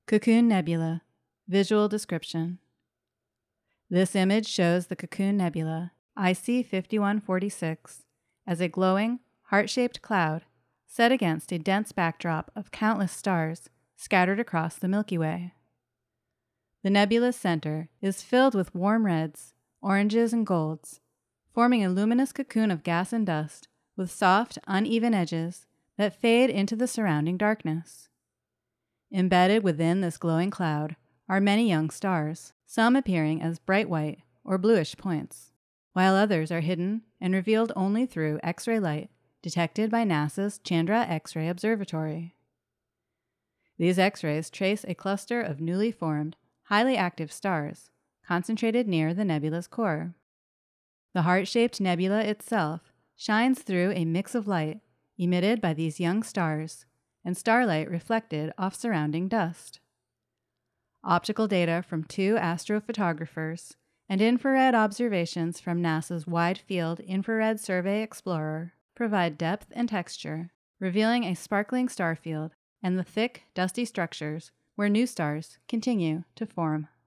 Cocoon Nebula. Visual description. This image shows the Cocoon Nebula, IC 5146, as a glowing, heart-shaped cloud set against a dense backdrop of countless stars scattered across the Milky Way. The nebula's center is filled with warm reds, oranges, and golds, forming a luminous cocoon of gas and dust with soft, uneven edges that fade into the surrounding darkness. Embedded within this glowing cloud are many young stars, some appearing as bright white or bluish points, while others are hidden and revealed only through X-ray light detected by NASA's Chandra X-ray Observatory. These X-rays trace a cluster of newly formed, highly active stars concentrated near the nebula's core. The heart-shaped nebula itself shines through a mix of light emitted by these young stars and starlight reflected off surrounding dust. Optical data from 2 astrophotographers and infrared observations from NASA's Wide Field Infrared Survey Explorer provide depth and texture, revealing a sparkling star field and the thick, dusty structures where new stars continue to form.